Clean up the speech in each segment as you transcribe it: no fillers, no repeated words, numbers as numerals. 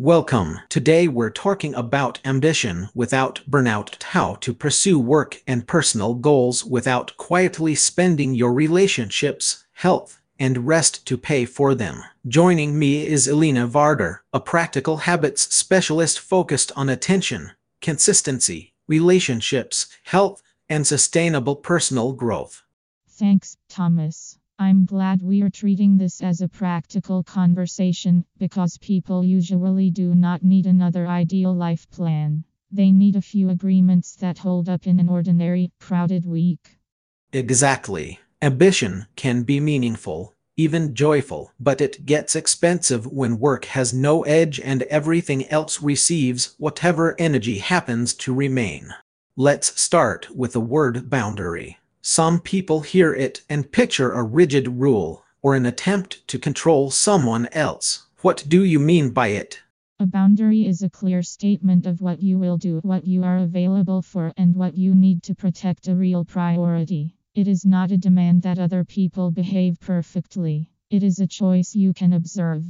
Welcome. Today we're talking about ambition without burnout, how to pursue work and personal goals without quietly spending your relationships, health, and rest to pay for them. Joining me is Elena Varder, a practical habits specialist focused on attention, consistency, relationships, health, and sustainable personal growth. Thanks, Thomas. I'm glad we are treating this as a practical conversation because people usually do not need another ideal life plan. They need a few agreements that hold up in an ordinary, crowded week. Exactly. Ambition can be meaningful, even joyful, but it gets expensive when work has no edge and everything else receives whatever energy happens to remain. Let's start with the word boundary. Some people hear it and picture a rigid rule or an attempt to control someone else. What do you mean by it? A boundary is a clear statement of what you will do, what you are available for, and what you need to protect a real priority. It is not a demand that other people behave perfectly. It is a choice you can observe.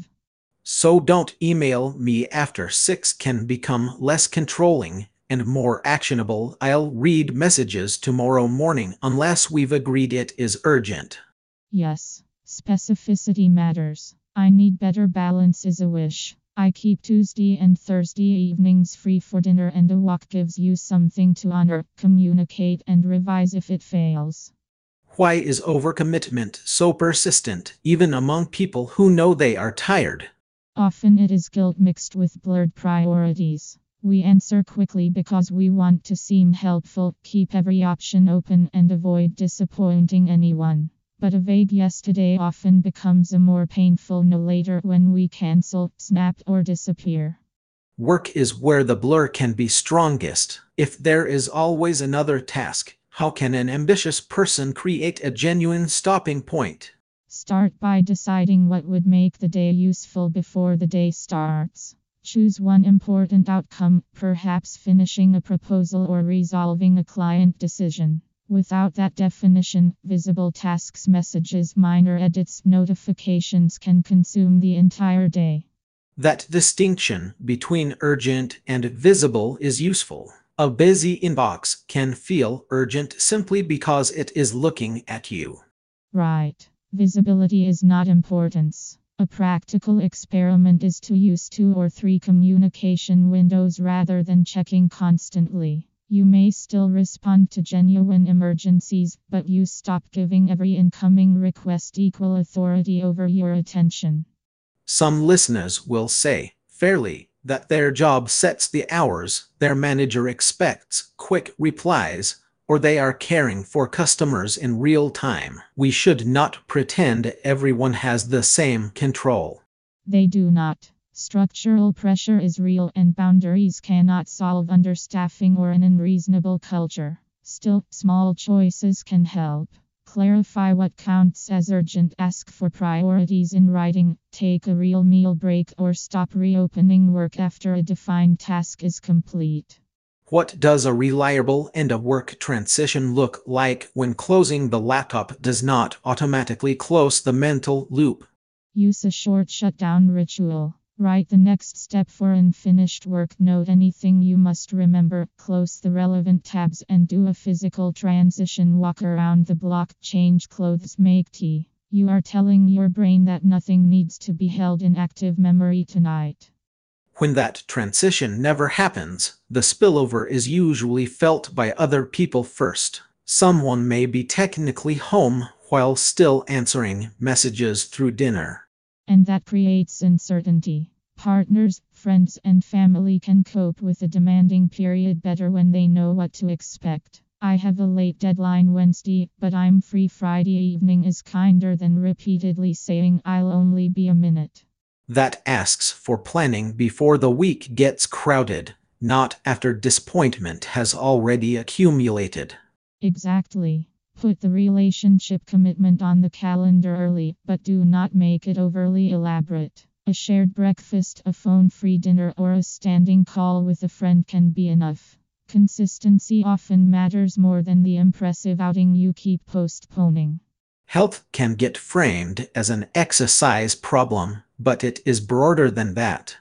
So don't email me after 6 can become less controlling and more actionable. I'll read messages tomorrow morning unless we've agreed it is urgent. Yes, specificity matters. I need better balance is a wish. I keep Tuesday and Thursday evenings free for dinner, and a walk gives you something to honor, communicate, and revise if it fails. Why is overcommitment so persistent, even among people who know they are tired? Often it is guilt mixed with blurred priorities. We answer quickly because we want to seem helpful, keep every option open, and avoid disappointing anyone. But a vague yes today often becomes a more painful no later when we cancel, snap, or disappear. Work is where the blur can be strongest. If there is always another task, how can an ambitious person create a genuine stopping point? Start by deciding what would make the day useful before the day starts. Choose one important outcome, perhaps finishing a proposal or resolving a client decision. Without that definition, visible tasks, messages, minor edits, notifications can consume the entire day. That distinction between urgent and visible is useful. A busy inbox can feel urgent simply because it is looking at you. Right. Visibility is not importance. A practical experiment is to use 2 or 3 communication windows rather than checking constantly. You may still respond to genuine emergencies, but you stop giving every incoming request equal authority over your attention. Some listeners will say, fairly, that their job sets the hours, their manager expects quick replies, or they are caring for customers in real time. We should not pretend everyone has the same control. They do not. Structural pressure is real, and boundaries cannot solve understaffing or an unreasonable culture. Still, small choices can help. Clarify what counts as urgent, ask for priorities in writing, take a real meal break, or stop reopening work after a defined task is complete. What does a reliable end-of-work transition look like when closing the laptop does not automatically close the mental loop? Use a short shutdown ritual. Write the next step for unfinished work. Note anything you must remember. Close the relevant tabs and do a physical transition. Walk around the block, change clothes, make tea. You are telling your brain that nothing needs to be held in active memory tonight. When that transition never happens, the spillover is usually felt by other people first. Someone may be technically home while still answering messages through dinner. And that creates uncertainty. Partners, friends, and family can cope with a demanding period better when they know what to expect. I have a late deadline Wednesday, but I'm free Friday evening is kinder than repeatedly saying I'll only be a minute. That asks for planning before the week gets crowded, not after disappointment has already accumulated. Exactly. Put the relationship commitment on the calendar early, but do not make it overly elaborate. A shared breakfast, a phone-free dinner, or a standing call with a friend can be enough. Consistency often matters more than the impressive outing you keep postponing. Health can get framed as an exercise problem, but it is broader than that.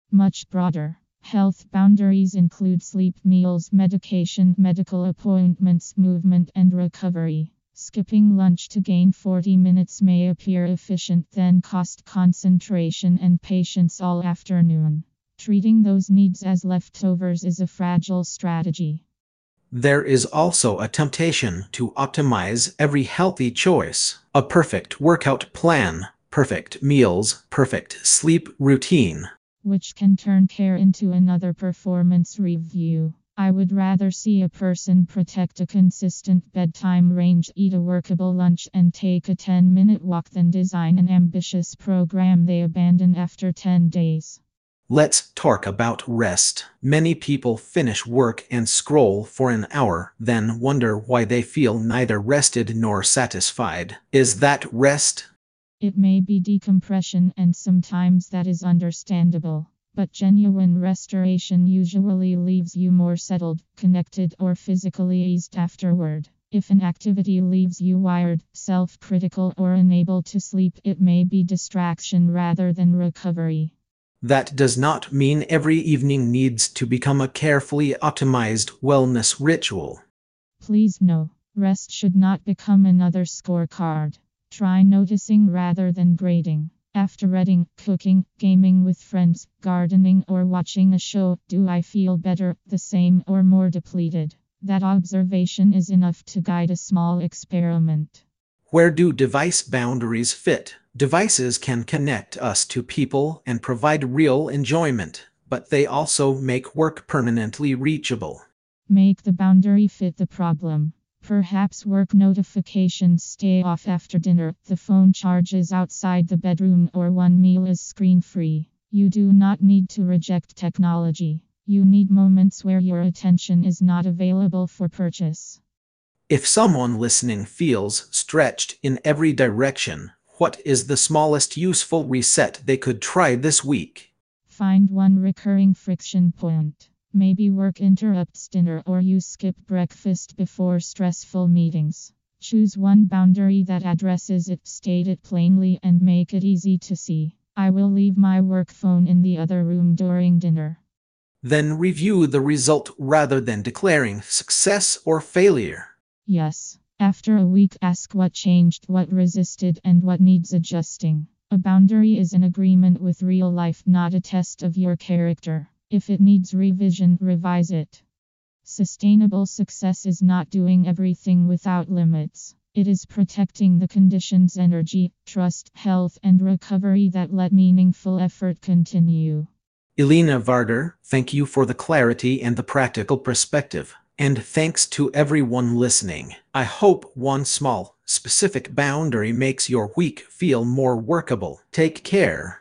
much broader. Health boundaries include sleep, meals, medication, medical appointments, movement, and recovery. Skipping lunch to gain 40 minutes may appear efficient, then cost concentration and patience all afternoon. Treating those needs as leftovers is a fragile strategy. There is also a temptation to optimize every healthy choice. A perfect workout plan, perfect meals, perfect sleep routine, Which can turn care into another performance review. I would rather see a person protect a consistent bedtime range, eat a workable lunch, and take a 10-minute walk than design an ambitious program they abandon after 10 days. Let's talk about rest. Many people finish work and scroll for an hour, then wonder why they feel neither rested nor satisfied. Is that rest? It may be decompression, and sometimes that is understandable. But genuine restoration usually leaves you more settled, connected, or physically eased afterward. If an activity leaves you wired, self-critical, or unable to sleep, it may be distraction rather than recovery. That does not mean every evening needs to become a carefully optimized wellness ritual. Please know, rest should not become another scorecard. Try noticing rather than grading. After reading, cooking, gaming with friends, gardening, or watching a show, do I feel better, the same, or more depleted? That observation is enough to guide a small experiment. Where do device boundaries fit? Devices can connect us to people and provide real enjoyment, but they also make work permanently reachable. Make the boundary fit the problem. Perhaps work notifications stay off after dinner, the phone charges outside the bedroom, or one meal is screen-free. You do not need to reject technology. You need moments where your attention is not available for purchase. If someone listening feels stretched in every direction, what is the smallest useful reset they could try this week? Find one recurring friction point. Maybe work interrupts dinner, or you skip breakfast before stressful meetings. Choose one boundary that addresses it, state it plainly, and make it easy to see. I will leave my work phone in the other room during dinner. Then review the result rather than declaring success or failure. Yes. After a week, ask what changed, what resisted, and what needs adjusting. A boundary is an agreement with real life, not a test of your character. If it needs revision, revise it. Sustainable success is not doing everything without limits. It is protecting the conditions, energy, trust, health, and recovery that let meaningful effort continue. Elena Varder, thank you for the clarity and the practical perspective. And thanks to everyone listening. I hope one small, specific boundary makes your week feel more workable. Take care.